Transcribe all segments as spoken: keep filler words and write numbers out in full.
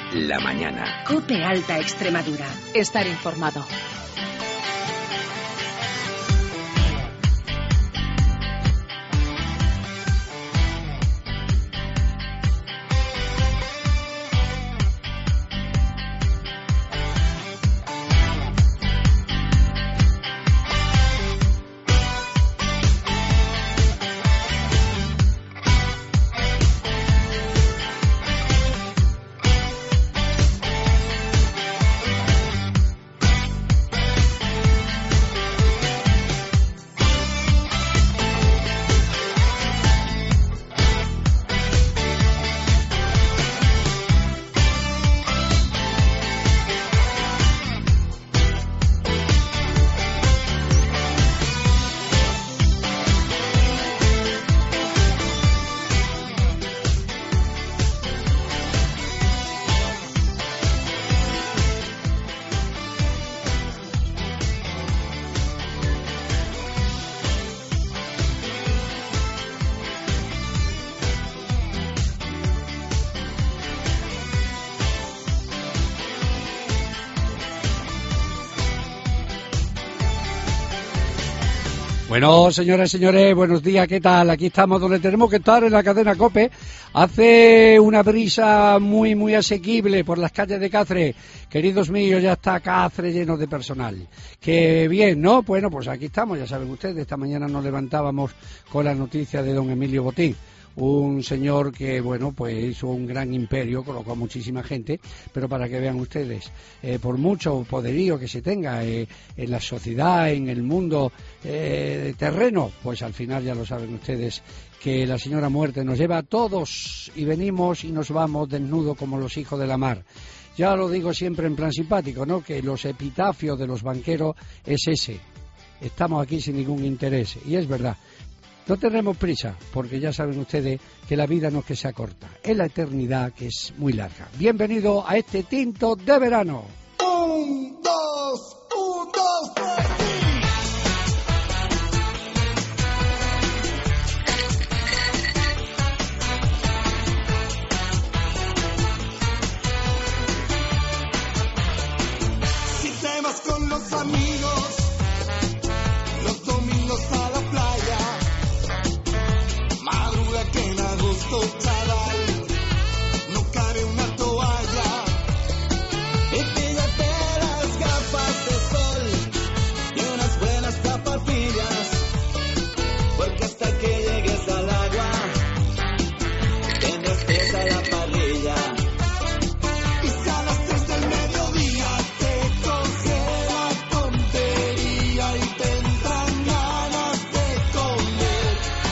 la mañana. COPE Alta Extremadura. Estar informado. Bueno, señoras y señores, buenos días, ¿qué tal? Aquí estamos donde tenemos que estar, en la cadena COPE. Hace una brisa muy, muy asequible por las calles de Cáceres. Queridos míos, ya está Cáceres lleno de personal. Qué bien, ¿no? Bueno, pues aquí estamos, ya saben ustedes, esta mañana nos levantábamos con la noticia de don Emilio Botín. Un señor que, bueno, pues hizo un gran imperio, colocó a muchísima gente, pero para que vean ustedes, eh, por mucho poderío que se tenga eh, en la sociedad, en el mundo eh, terreno, pues al final ya lo saben ustedes que la señora muerte nos lleva a todos y venimos y nos vamos desnudos como los hijos de la mar. Ya lo digo siempre en plan simpático, ¿no?, que los epitafios de los banqueros es ese. Estamos aquí sin ningún interés, y es verdad. No tenemos prisa, porque ya saben ustedes que la vida no es que sea corta, es la eternidad que es muy larga. Bienvenido a este tinto de verano. Un, dos, un, dos, tres. Si te vas con los amigos, los domingos a la playa, madruga que en agosto, chaval, no cabe una toalla. Y píllate las gafas de sol y unas buenas zapatillas, porque hasta que llegues al agua tendrás presa la parrilla. Y si a las tres del mediodía te coge la tontería y te entran ganas de comer,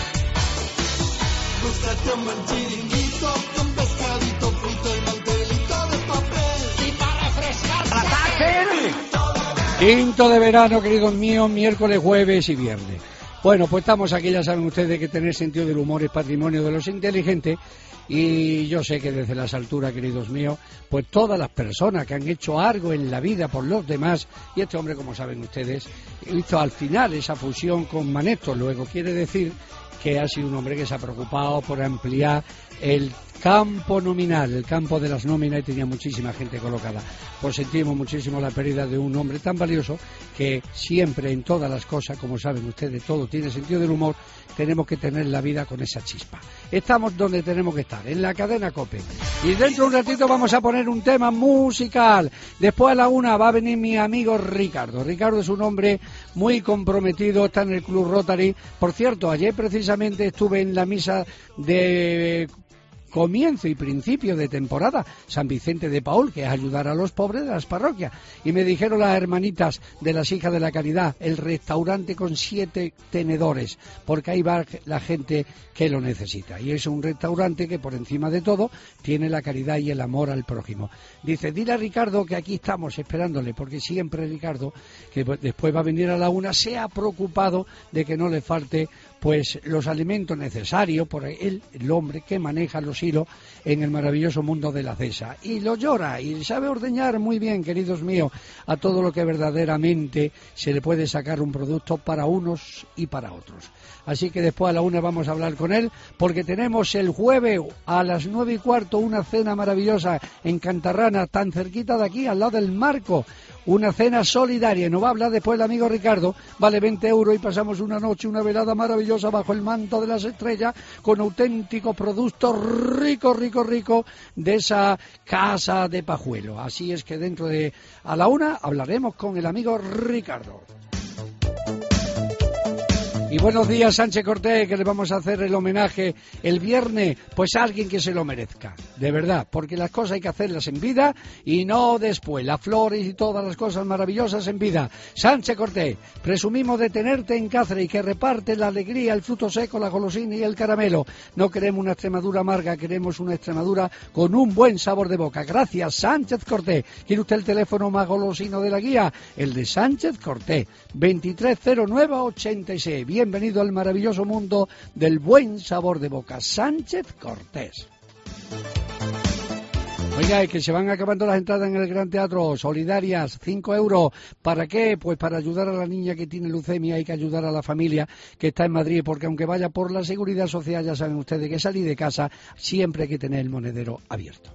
búscate un buen chiringuito con pescadito frito y mantelito de papel. Y para refrescar la tarde, Tinto de verano, queridos míos, miércoles, jueves y viernes. Bueno, pues estamos aquí, ya saben ustedes que tener sentido del humor es patrimonio de los inteligentes. Y yo sé que desde las alturas, queridos míos, pues todas las personas que han hecho algo en la vida por los demás, y este hombre, como saben ustedes, hizo al final esa fusión con Maneto, luego quiere decir que ha sido un hombre que se ha preocupado por ampliar el campo nominal, el campo de las nóminas, y tenía muchísima gente colocada. Pues sentimos muchísimo la pérdida de un hombre tan valioso que siempre en todas las cosas, como saben ustedes, todo tiene sentido del humor, tenemos que tener la vida con esa chispa. Estamos donde tenemos que estar, en la cadena COPE. Y dentro de un ratito vamos a poner un tema musical. Después a la una va a venir mi amigo Ricardo. Ricardo es un hombre muy comprometido, está en el Club Rotary. Por cierto, ayer precisamente estuve en la misa de comienzo y principio de temporada, San Vicente de Paúl, que es ayudar a los pobres de las parroquias. Y me dijeron las hermanitas de las Hijas de la Caridad, el restaurante con siete tenedores, porque ahí va la gente que lo necesita. Y es un restaurante que por encima de todo tiene la caridad y el amor al prójimo. Dice, dile a Ricardo que aquí estamos esperándole, porque siempre Ricardo, que después va a venir a la una, se ha preocupado de que no le falte pues los alimentos necesarios por él, el hombre que maneja los hilos en el maravilloso mundo de la cesa. Y lo llora y sabe ordeñar muy bien, queridos míos, a todo lo que verdaderamente se le puede sacar un producto para unos y para otros. Así que después a la una vamos a hablar con él, porque tenemos el jueves a las nueve y cuarto una cena maravillosa en Cantarrana, tan cerquita de aquí, al lado del Marco. Una cena solidaria, nos va a hablar después el amigo Ricardo, vale veinte euros y pasamos una noche, una velada maravillosa bajo el manto de las estrellas, con auténticos productos ricos, ricos, ricos de esa casa de Pajuelo. Así es que dentro de a la una hablaremos con el amigo Ricardo. Y buenos días, Sánchez Cortés, que le vamos a hacer el homenaje el viernes, pues a alguien que se lo merezca, de verdad, porque las cosas hay que hacerlas en vida y no después, las flores y todas las cosas maravillosas en vida. Sánchez Cortés, presumimos de tenerte en Cáceres y que reparte la alegría, el fruto seco, la golosina y el caramelo. No queremos una Extremadura amarga, queremos una Extremadura con un buen sabor de boca. Gracias, Sánchez Cortés. ¿Quiere usted el teléfono más golosino de la guía? El de Sánchez Cortés, veintitrés cero nueve ochenta y seis. Bienvenido al maravilloso mundo del buen sabor de boca. Sánchez Cortés. Oiga, es que se van acabando las entradas en el Gran Teatro, solidarias, cinco euros. ¿Para qué? Pues para ayudar a la niña que tiene leucemia, hay que ayudar a la familia que está en Madrid, porque aunque vaya por la seguridad social, ya saben ustedes que salir de casa siempre hay que tener el monedero abierto.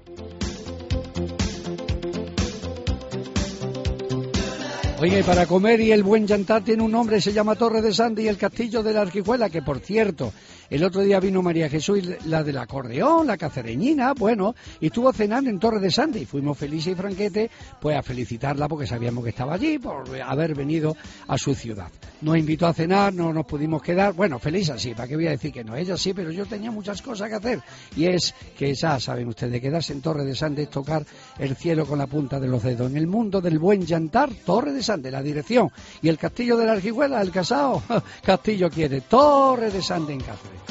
Oye, para comer y el buen jantar tiene un nombre, se llama Torre de Sande y el Castillo de la Arquijuela, que por cierto, el otro día vino María Jesús, la del acordeón, la cacereñina, bueno, y estuvo cenando en Torre de Sande y fuimos Felicia y Franquete pues a felicitarla porque sabíamos que estaba allí por haber venido a su ciudad. Nos invitó a cenar, no nos pudimos quedar, bueno, Felicia sí, ¿para qué voy a decir que no? Ella sí, pero yo tenía muchas cosas que hacer y es que ya saben ustedes, quedarse en Torre de Sande es tocar el cielo con la punta de los dedos. En el mundo del buen jantar, Torre de Sande, la dirección, y el Castillo de la Arquijuela, el casao, Castillo quiere, Torre de Sande en Cáceres.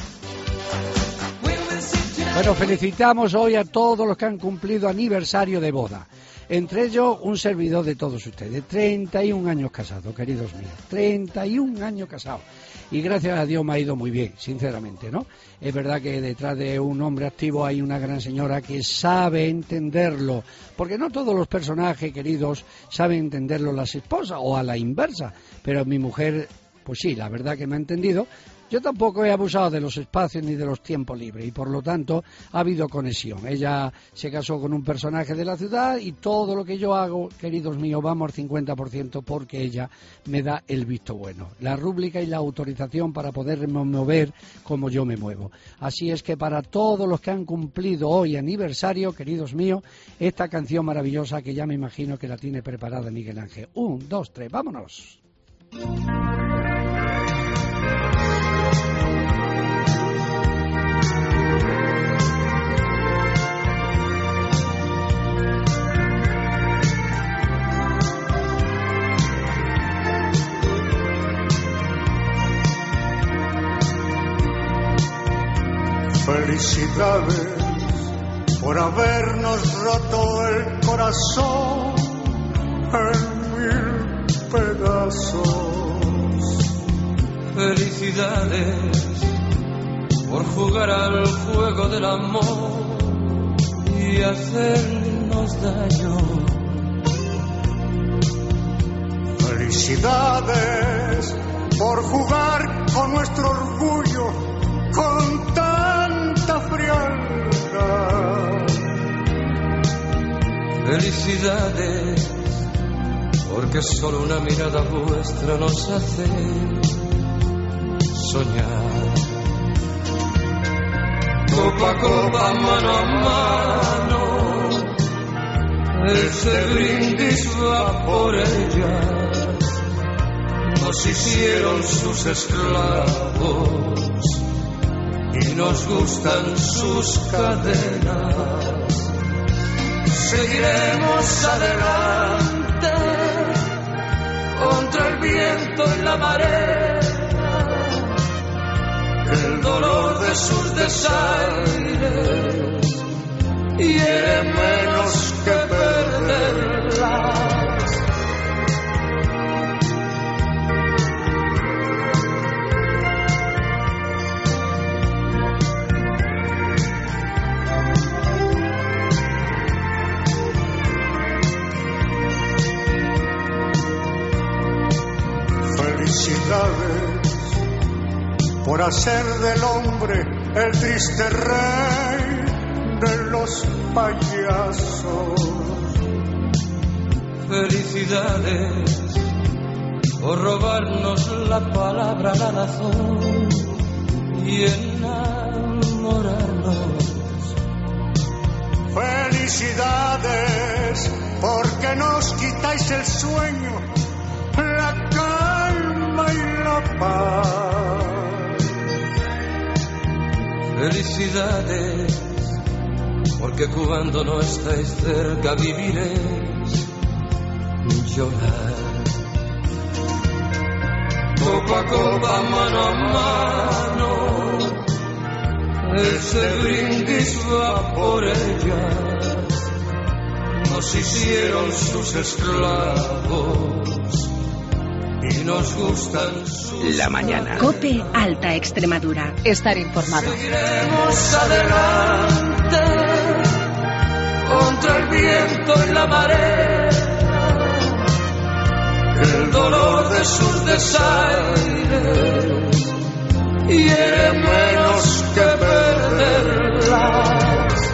Bueno, felicitamos hoy a todos los que han cumplido aniversario de boda. Entre ellos, un servidor de todos ustedes. treinta y un años casado, queridos míos. treinta y un años casado. Y gracias a Dios me ha ido muy bien, sinceramente, ¿no? Es verdad que detrás de un hombre activo hay una gran señora que sabe entenderlo. Porque no todos los personajes, queridos, saben entenderlo las esposas o a la inversa. Pero mi mujer, pues sí, la verdad que me ha entendido. Yo tampoco he abusado de los espacios ni de los tiempos libres y por lo tanto ha habido conexión. Ella se casó con un personaje de la ciudad y todo lo que yo hago, queridos míos, vamos al cincuenta por ciento porque ella me da el visto bueno, la rúbrica y la autorización para poderme mover como yo me muevo. Así es que para todos los que han cumplido hoy aniversario, queridos míos, esta canción maravillosa que ya me imagino que la tiene preparada Miguel Ángel. Un, dos, tres, vámonos. Felicidades por habernos roto el corazón en mil pedazos. Felicidades por jugar al juego del amor y hacernos daño. Felicidades por jugar con nuestro orgullo con tanta frialdad. Felicidades porque solo una mirada vuestra nos hace soñar. Copa a copa, mano a mano, este brindis va por ella. Nos hicieron sus esclavos y nos gustan sus cadenas. Seguiremos adelante contra el viento y la marea. El dolor de sus desaires hiere menos que perderlas. Felicidades por hacer del hombre el triste rey de los payasos. Felicidades por robarnos la palabra, la razón y enamorarnos. Felicidades porque nos quitáis el sueño, la calma y la paz. Felicidades porque cuando no estáis cerca viviréis llorar. Copa a copa, mano a mano, ese brindis va por ella. Nos hicieron sus esclavos y nos gustan sus... La mañana. COPE Alta Extremadura. Estar informado. Seguiremos adelante contra el viento y la marea. El dolor de sus desaires hiere menos que perderlas.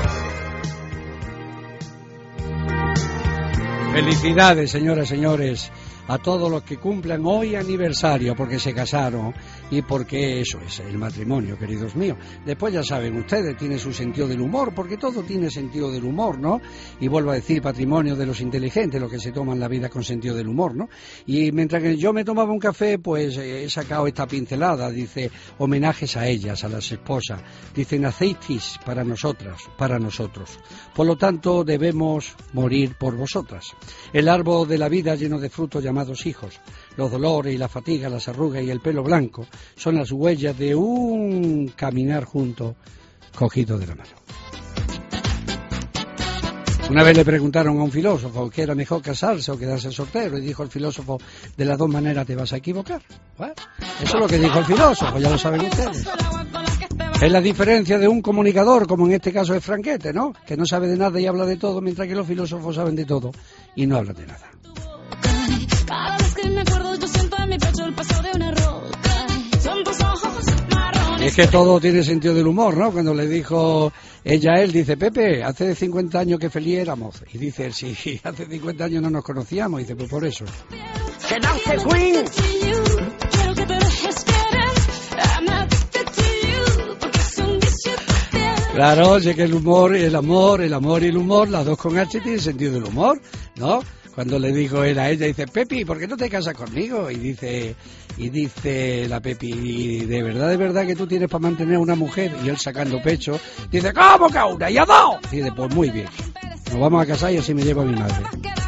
Felicidades, señoras y señores, a todos los que cumplan hoy aniversario porque se casaron y porque eso es el matrimonio, queridos míos. Después ya saben ustedes, tiene su sentido del humor, porque todo tiene sentido del humor, ¿no? Y vuelvo a decir, patrimonio de los inteligentes, los que se toman la vida con sentido del humor, ¿no? Y mientras que yo me tomaba un café, pues eh, he sacado esta pincelada, dice, homenajes a ellas, a las esposas. Dice, nacisteis para nosotras, para nosotros. Por lo tanto, debemos morir por vosotras. El árbol de la vida lleno de frutos llamados hijos. Los dolores y la fatiga, las arrugas y el pelo blanco son las huellas de un caminar junto, cogido de la mano. Una vez le preguntaron a un filósofo que era mejor casarse o quedarse soltero, y dijo el filósofo, de las dos maneras te vas a equivocar. Bueno, eso es lo que dijo el filósofo, ya lo saben ustedes. Es la diferencia de un comunicador, como en este caso es Franquete, ¿no? Que no sabe de nada y habla de todo, mientras que los filósofos saben de todo y no hablan de nada. Cada vez que me acuerdo yo siento en mi pecho el peso de una roca. Son tus ojos marrones. Y es que todo tiene sentido del humor, ¿no? Cuando le dijo ella a él, dice, Pepe, hace cincuenta años que feliz éramos. Y dice él, sí, hace cincuenta años no nos conocíamos. Y dice, pues por eso. ¡Que dance, Queen! Quiero que te dejes querer. I'm addicted to you, porque es un vicio de piel. Claro, sé que el humor, el amor, el amor y el humor, las dos con H tienen sentido del humor, ¿no? Cuando le dijo él a ella, dice, Pepi, ¿por qué no te casas conmigo? Y dice, y dice la Pepi, ¿de verdad, de verdad que tú tienes para mantener a una mujer? Y él sacando pecho, dice, ¿cómo que a una? ¿Y a dos? Y dice, pues muy bien, nos vamos a casar y así me llevo a mi madre.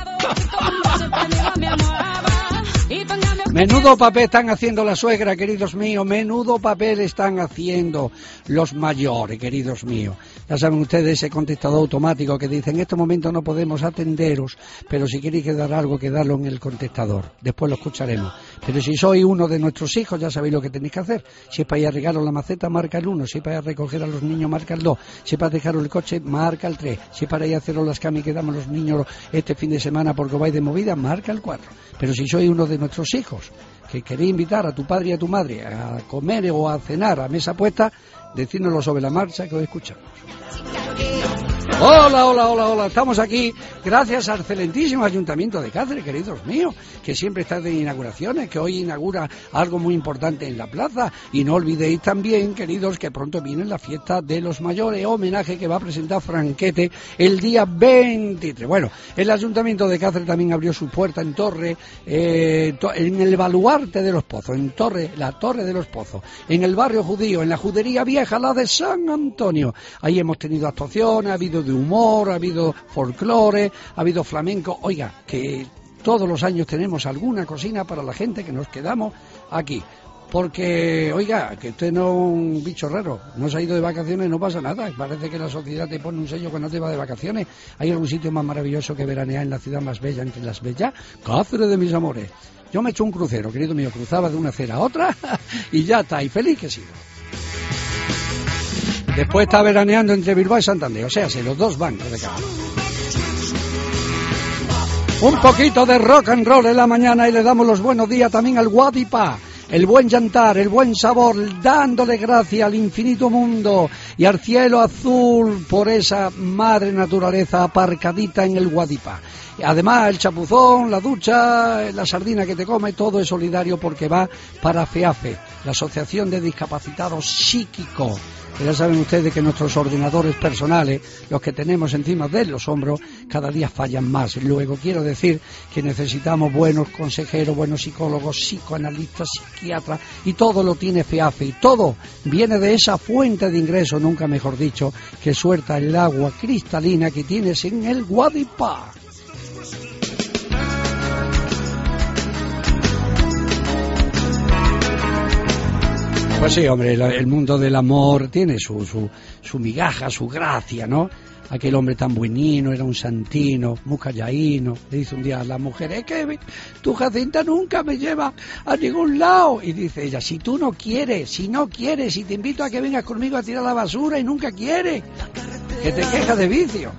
Menudo papel están haciendo la suegra, queridos míos, menudo papel están haciendo los mayores, queridos míos. Ya saben ustedes ese contestador automático que dice, en este momento no podemos atenderos, pero si queréis quedar algo, quedarlo en el contestador. Después lo escucharemos. Pero si sois uno de nuestros hijos, ya sabéis lo que tenéis que hacer. Si es para ir a regaros la maceta, marca el uno. Si es para ir a recoger a los niños, marca el dos. Si es para dejaros el coche, marca el tres. Si es para ir a haceros las camas que damos los niños este fin de semana porque vais de movida, marca el cuatro. Pero si sois uno de nuestros hijos, que queréis invitar a tu padre y a tu madre a comer o a cenar a mesa puesta, decídnoslo sobre la marcha que os escuchamos. Hola, hola, hola, hola, estamos aquí gracias al excelentísimo Ayuntamiento de Cáceres, queridos míos, que siempre está de inauguraciones, que hoy inaugura algo muy importante en la plaza, y no olvidéis también, queridos, que pronto viene la fiesta de los mayores, homenaje que va a presentar Franquete el día veintitrés. Bueno, el Ayuntamiento de Cáceres también abrió su puerta en Torre, eh, en el baluarte de los Pozos, en Torre, la Torre de los Pozos, en el barrio judío, en la judería vieja, la de San Antonio. Ahí hemos tenido actuaciones, ha habido de humor, ha habido folclore, ha habido flamenco. Oiga, que todos los años tenemos alguna cocina para la gente que nos quedamos aquí. Porque, oiga, que usted no es un bicho raro, no se ha ido de vacaciones, no pasa nada. Parece que la sociedad te pone un sello cuando te va de vacaciones. ¿Hay algún sitio más maravilloso que veranear en la ciudad más bella entre las bellas? Cáceres de mis amores. Yo me he hecho un crucero, querido mío, cruzaba de una acera a otra y ya está, y feliz que he sido. Después está veraneando entre Bilbao y Santander, o sea, si los dos van de cada uno. Un poquito de rock and roll en la mañana y le damos los buenos días también al Guadipa, el buen llantar, el buen sabor, dándole gracias al infinito mundo y al cielo azul por esa madre naturaleza aparcadita en el Guadipá. Además, el chapuzón, la ducha, la sardina que te come, todo es solidario porque va para FEAFE, la Asociación de Discapacitados Psíquicos. Ya saben ustedes que nuestros ordenadores personales, los que tenemos encima de los hombros, cada día fallan más. Luego quiero decir que necesitamos buenos consejeros, buenos psicólogos, psicoanalistas, psiquiatras, y todo lo tiene FEAFE, y todo viene de esa fuente de ingreso, nunca mejor dicho, que suelta el agua cristalina que tienes en el Guadipá. Pues sí, hombre, el mundo del amor tiene su, su, su migaja, su gracia, ¿no? Aquel hombre tan buenino, era un santino, muy callaíno. Le dice un día a la mujer, es que tu Jacinta nunca me lleva a ningún lado. Y dice ella, si tú no quieres, si no quieres, si te invito a que vengas conmigo a tirar la basura y nunca quieres, que te quejas de vicio.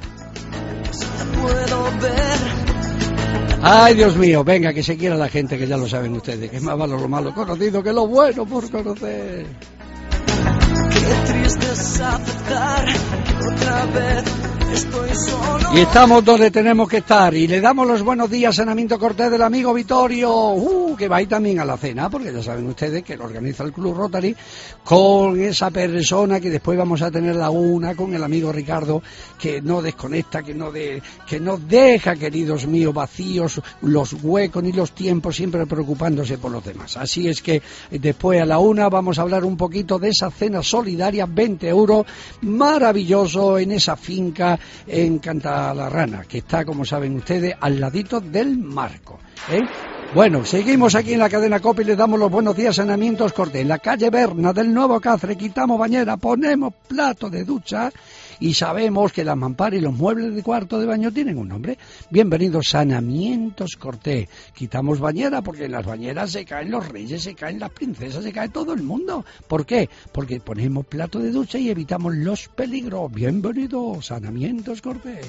Ay, Dios mío, venga, que se quiera la gente, que ya lo saben ustedes, que es más malo lo malo conocido que lo bueno por conocer. Qué triste es aceptar que otra vez estoy solo. Y estamos donde tenemos que estar, y le damos los buenos días a Sanamiento Cortés del amigo Vittorio, uh, que va ahí también a la cena, porque ya saben ustedes que lo organiza el Club Rotary, con esa persona que después vamos a tener la una, con el amigo Ricardo, que no desconecta, que no de, que no deja, queridos míos, vacíos los huecos ni los tiempos, siempre preocupándose por los demás. Así es que después a la una vamos a hablar un poquito de esa cena solidaria, veinte euros, maravilloso, en esa finca en Cantalarrana, que está, como saben ustedes, al ladito del Marco, ¿eh? Bueno, seguimos aquí en la cadena COPE y le damos los buenos días a Sanamientos Cortés. En la calle Berna del Nuevo Cáceres quitamos bañera, ponemos plato de ducha y sabemos que las mamparas y los muebles de cuarto de baño tienen un nombre. Bienvenidos, Sanamientos Cortés. Quitamos bañera porque en las bañeras se caen los reyes, se caen las princesas, se cae todo el mundo. ¿Por qué? Porque ponemos plato de ducha y evitamos los peligros. Bienvenidos, Sanamientos Cortés.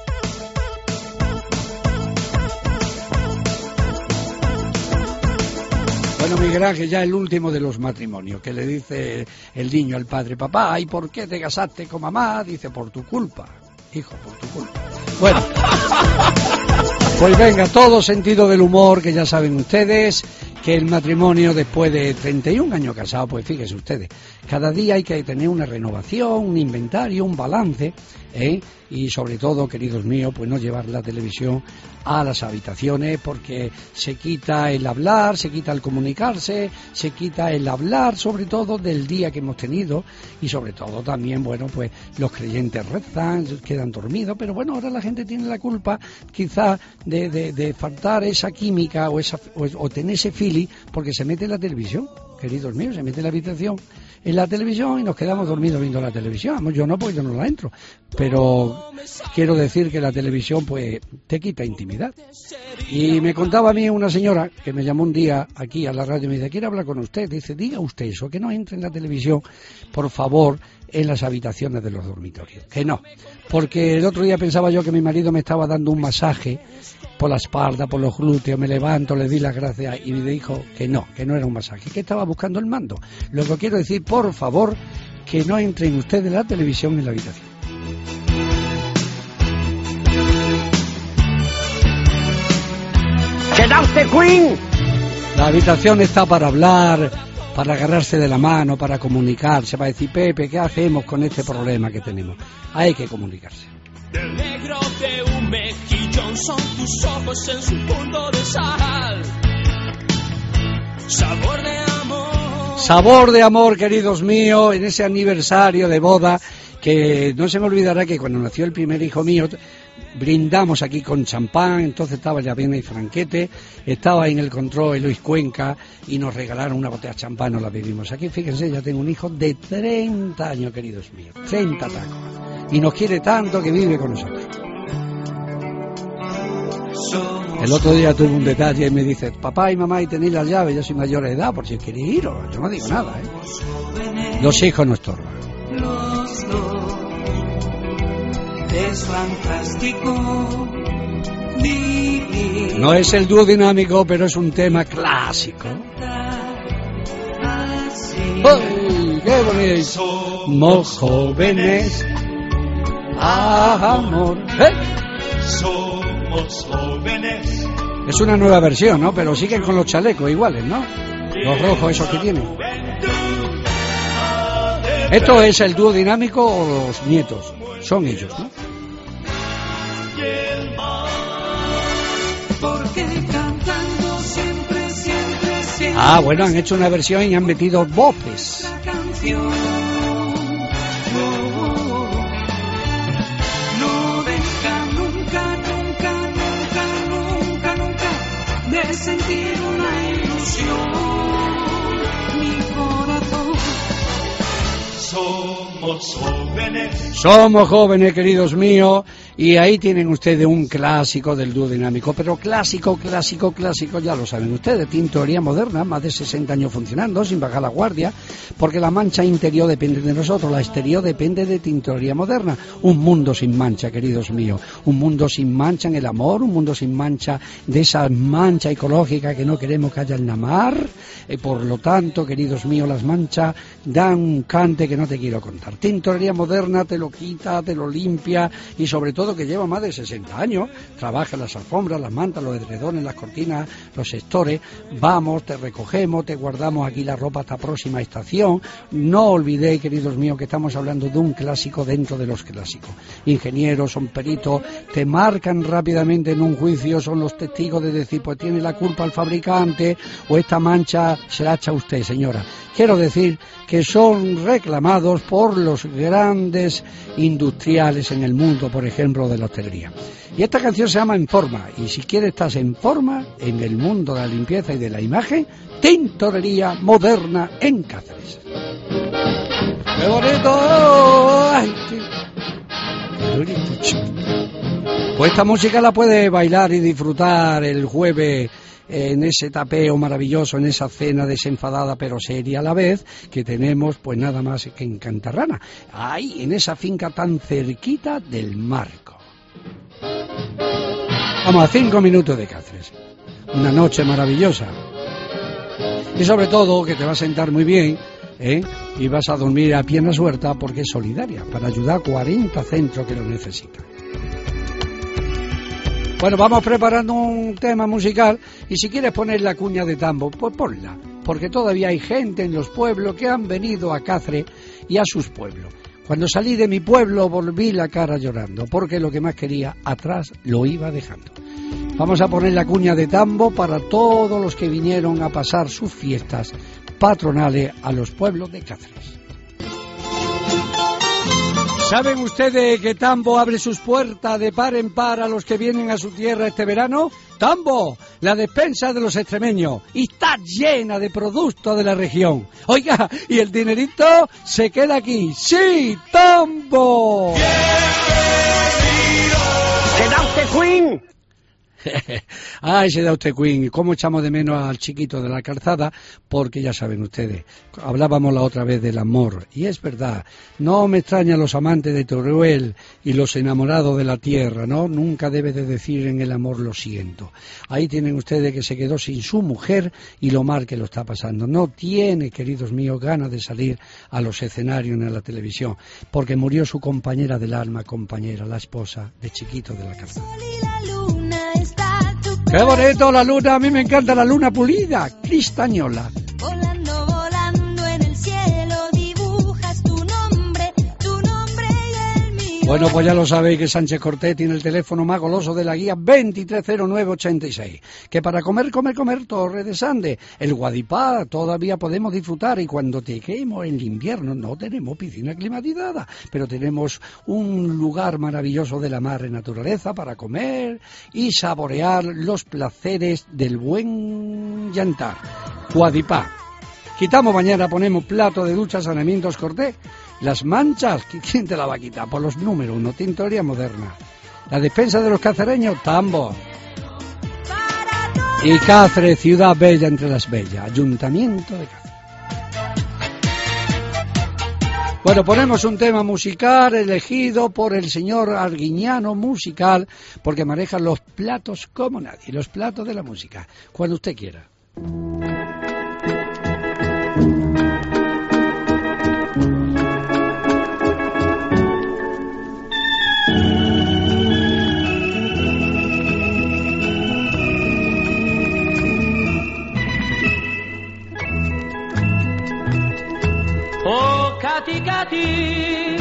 Bueno, Miguel Ángel, ya el último de los matrimonios, que le dice el niño al padre, papá, ¿y por qué te casaste con mamá? Dice, por tu culpa, hijo, por tu culpa. Bueno, pues venga, todo sentido del humor, que ya saben ustedes, que el matrimonio después de treinta y un años casado, pues fíjense ustedes, cada día hay que tener una renovación, un inventario, un balance, ¿eh? Y sobre todo, queridos míos, pues no llevar la televisión a las habitaciones, porque se quita el hablar, se quita el comunicarse, se quita el hablar, sobre todo del día que hemos tenido, y sobre todo también, bueno, pues los creyentes rezan, quedan dormidos, pero bueno, ahora la gente tiene la culpa quizá de, de, de faltar esa química o, esa, o, o tener ese feeling, porque se mete en la televisión, queridos míos, se mete en la habitación en la televisión y nos quedamos dormidos viendo la televisión. Vamos, yo no, porque yo no la entro, pero quiero decir que la televisión pues te quita intimidad. Y me contaba a mí una señora que me llamó un día aquí a la radio y me dice, quiero hablar con usted. Dice, diga usted eso, que no entre en la televisión, por favor, en las habitaciones de los dormitorios. Que no, porque el otro día pensaba yo que mi marido me estaba dando un masaje por la espalda, por los glúteos, me levanto, le di las gracias y me dijo que no, que no era un masaje, que estaba buscando el mando. Luego quiero decir, por favor, que no entren ustedes en la televisión en la habitación. ¡Quedaste, Queen! La habitación está para hablar, para agarrarse de la mano, para comunicarse, para decir, Pepe, ¿qué hacemos con este problema que tenemos? Hay que comunicarse. Del negro de un mejillón son tus ojos en su punto de sal. Sabor de amor. Sabor de amor, queridos míos, en ese aniversario de boda, que no se me olvidará que cuando nació el primer hijo mío, brindamos aquí con champán, entonces estaba ya bien el Franquete, estaba en el control Luis Cuenca y nos regalaron una botella de champán, nos la bebimos aquí. Fíjense, ya tengo un hijo de treinta años, queridos míos, treinta tacos, y nos quiere tanto que vive con nosotros. El otro día tuve un detalle y me dice, papá y mamá, y tenéis las llaves, yo soy mayor de edad, por si queréis iros. Yo no digo nada, ¿eh? Los hijos no estorban. Los dos es fantástico vivir. No es el dúo dinámico, pero es un tema clásico. ¡Ay, qué bonito! Somos jóvenes, amor. ¿Eh? Somos jóvenes. Es una nueva versión, ¿no? Pero siguen con los chalecos iguales, ¿no? Los rojos esos que tienen. ¿Esto es el dúo dinámico o los nietos? Son ellos, ¿no? Porque cantando siempre, siempre, siempre. Ah, bueno, han hecho una versión y han metido voces. La canción. No, no deja nunca, nunca, nunca, nunca, nunca de sentir una ilusión. Mi corazón. Somos jóvenes. Somos jóvenes, queridos míos, y ahí tienen ustedes un clásico del dúo dinámico, pero clásico, clásico, clásico, ya lo saben ustedes, tintorería moderna, más de sesenta años funcionando, sin bajar la guardia, porque la mancha interior depende de nosotros, la exterior depende de tintorería moderna. Un mundo sin mancha, queridos míos, un mundo sin mancha en el amor, un mundo sin mancha de esa mancha ecológica que no queremos que haya en la mar, y por lo tanto, queridos míos, las manchas dan un cante que no te quiero contar. Tintorería moderna te lo quita, te lo limpia, y sobre todo que lleva más de sesenta años, trabaja en las alfombras, las mantas, los edredones, las cortinas, los sectores. Vamos, te recogemos, te guardamos aquí la ropa hasta próxima estación. No olvidéis, queridos míos, que estamos hablando de un clásico dentro de los clásicos. Ingenieros, son peritos, te marcan rápidamente en un juicio, son los testigos de decir, pues tiene la culpa el fabricante o esta mancha se la echa usted, señora. Quiero decir que son reclamados por los grandes industriales en el mundo, por ejemplo, de la hostelería. Y esta canción se llama En Forma, y si quieres estás en forma en el mundo de la limpieza y de la imagen, tintorería moderna en Cáceres. ¡Qué bonito! ¡Ay, qué bonito! Pues esta música la puedes bailar y disfrutar el jueves en ese tapeo maravilloso, en esa cena desenfadada pero seria a la vez que tenemos, pues nada más que en Cantarrana, ahí en esa finca tan cerquita del Marco. Vamos a cinco minutos de Cáceres, una noche maravillosa y sobre todo que te va a sentar muy bien, ¿eh? Y vas a dormir a pierna suelta porque es solidaria para ayudar a cuarenta centros que lo necesitan. Bueno, vamos preparando un tema musical y si quieres poner la cuña de tambo, pues ponla, porque todavía hay gente en los pueblos que han venido a Cáceres y a sus pueblos. Cuando salí de mi pueblo volví la cara llorando, porque lo que más quería atrás lo iba dejando. Vamos a poner la cuña de tambo para todos los que vinieron a pasar sus fiestas patronales a los pueblos de Cáceres. ¿Saben ustedes que Tambo abre sus puertas de par en par a los que vienen a su tierra este verano? Tambo, la despensa de los extremeños, y está llena de productos de la región. Oiga, y el dinerito se queda aquí. ¡Sí, Tambo! ¡Se da usted, Queen! Ay, se da usted, Queen. ¿Cómo echamos de menos al chiquito de la calzada? Porque ya saben ustedes, hablábamos la otra vez del amor, y es verdad, no me extrañan los amantes de Teruel y los enamorados de la tierra, ¿no? Nunca debe de decir en el amor lo siento. Ahí tienen ustedes que se quedó sin su mujer y lo mal que lo está pasando. No tiene, queridos míos, ganas de salir a los escenarios ni a la televisión, porque murió su compañera del alma, compañera, la esposa de chiquito de la calzada. ¡Qué bonito la luna! A mí me encanta la luna pulida, cristañola. Volando, volando en el cielo, dibujas tu nombre, tu nombre y el mío. Bueno, pues ya lo sabéis que Sánchez Cortés tiene el teléfono más goloso de la guía veintitrés cero nueve ochenta y seis. Que para comer, comer, comer, Torre de Sande. El Guadipá todavía podemos disfrutar y cuando lleguemos en el invierno no tenemos piscina climatizada, pero tenemos un lugar maravilloso de la mar en naturaleza para comer y saborear los placeres del buen llantar. Guadipá. Quitamos mañana, ponemos plato de ducha, saneamientos Cortés. Las manchas, ¿quién te la va a quitar? Por los números uno, tintorería moderna. La despensa de los cacereños, Tambo. Y Cáceres, ciudad bella entre las bellas, ayuntamiento de Cáceres. Bueno, ponemos un tema musical elegido por el señor Arguiñano Musical, porque maneja los platos como nadie, los platos de la música, cuando usted quiera. a ti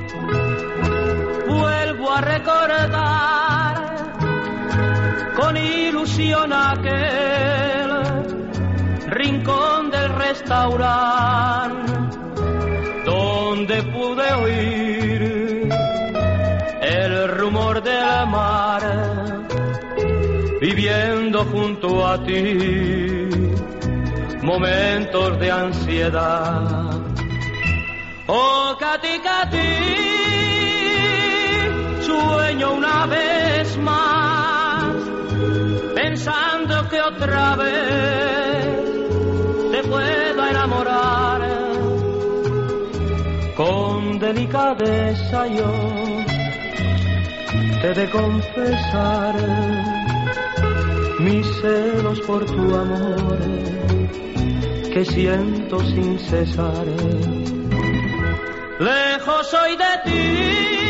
vuelvo a recordar con ilusión aquel rincón del restaurante donde pude oír el rumor del mar, viviendo junto a ti momentos de ansiedad. Oh, Katy, Katy, sueño una vez más, pensando que otra vez te puedo enamorar. Con delicadeza yo te he de confesar mis celos por tu amor que siento sin cesar. Lejos soy de ti,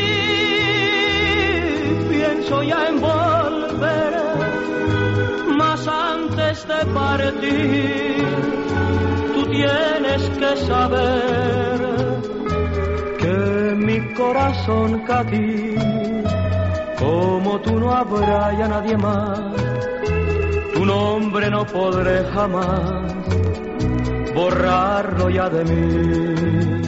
pienso ya en volver, mas antes de partir tú tienes que saber que mi corazón, Katy, como tú no habrá ya nadie más, tu nombre no podré jamás borrarlo ya de mí.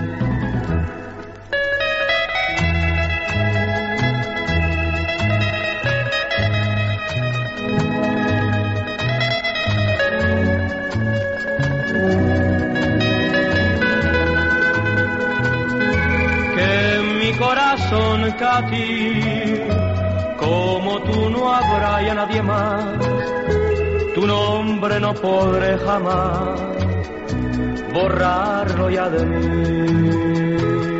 Corazón, Katy, como tú no habrá ya nadie más, tu nombre no podré jamás borrarlo ya de mí.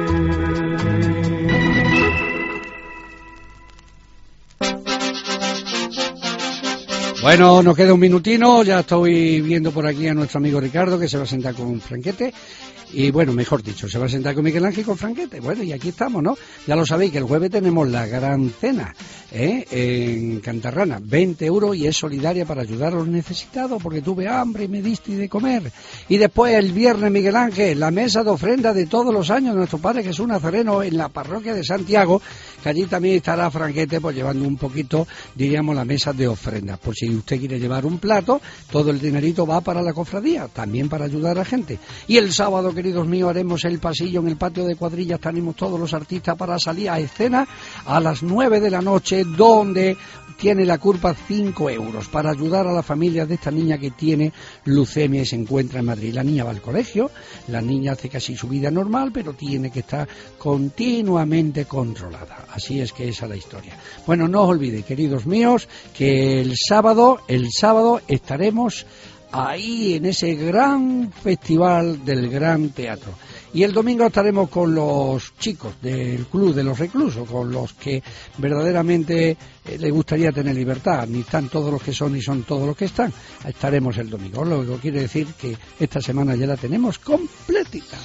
Bueno, nos queda un minutino, ya estoy viendo por aquí a nuestro amigo Ricardo que se va a sentar con Franquete. Y bueno, mejor dicho, se va a sentar con Miguel Ángel y con Franquete. Bueno, y aquí estamos, ¿no? Ya lo sabéis que el jueves tenemos la gran cena, ¿eh? En Cantarrana, veinte euros y es solidaria para ayudar a los necesitados, porque tuve hambre y me diste de comer. Y después el viernes, Miguel Ángel, la mesa de ofrenda de todos los años de nuestro Padre Jesús Nazareno en la parroquia de Santiago, que allí también estará Franquete, pues llevando un poquito, diríamos, la mesa de ofrenda. Por si usted quiere llevar un plato, todo el dinerito va para la cofradía, también para ayudar a la gente. Y el sábado, queridos míos, haremos el pasillo en el patio de cuadrillas, tenemos todos los artistas para salir a escena a las nueve de la noche, donde tiene la curva cinco euros para ayudar a la familia de esta niña que tiene leucemia y se encuentra en Madrid. La niña va al colegio, la niña hace casi su vida normal, pero tiene que estar continuamente controlada. Así es que esa es la historia. Bueno, no os olvidéis, queridos míos, que el sábado, el sábado estaremos ahí en ese gran festival del Gran Teatro. Y el domingo estaremos con los chicos del Club de los Reclusos, con los que verdaderamente eh, les gustaría tener libertad. Ni están todos los que son ni son todos los que están. Estaremos el domingo. Lo que quiere decir que esta semana ya la tenemos completita.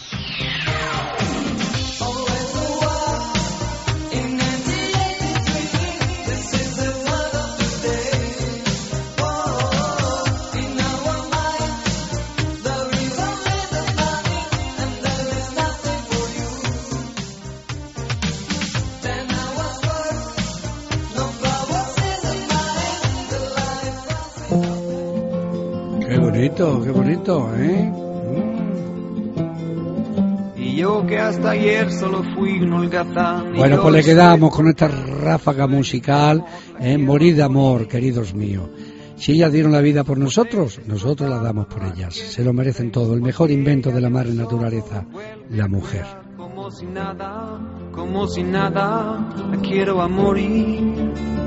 Qué bonito, qué bonito, ¿eh? Mm. Y yo que hasta ayer solo fui un holgazán. Bueno, pues le quedamos con esta ráfaga musical, ¿eh? Morir de amor, queridos míos. Si ellas dieron la vida por nosotros, nosotros la damos por ellas. Se lo merecen todo. El mejor invento de la madre naturaleza, la mujer. Como si nada, como si nada, la quiero a morir.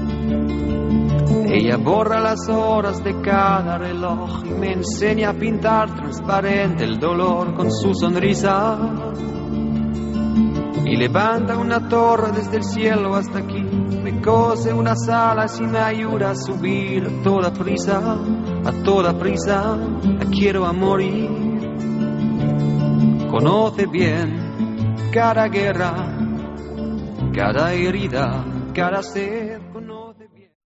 Ella borra las horas de cada reloj y me enseña a pintar transparente el dolor con su sonrisa. Y levanta una torre desde el cielo hasta aquí, me cose unas alas y me ayuda a subir a toda prisa, a toda prisa, la quiero a morir. Conoce bien cada guerra, cada herida, cada sed.